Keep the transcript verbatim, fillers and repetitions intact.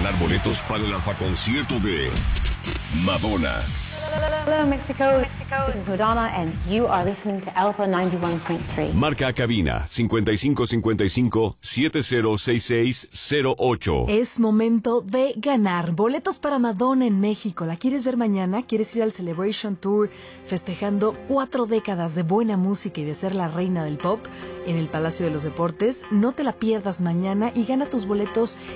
ganar boletos para el Alfa Concierto de Madonna. Hello, Mexico. Mexico. This is Madonna, and you are listening to Alpha ninety-one point three. Marca a cabina cincuenta y cinco cincuenta y cinco, setenta sesenta y seis cero ocho. Es momento de ganar boletos para Madonna en México. ¿La quieres ver mañana? ¿Quieres ir al Celebration Tour festejando cuatro décadas de buena música y de ser la reina del pop en el Palacio de los Deportes? No te la pierdas mañana y gana tus boletos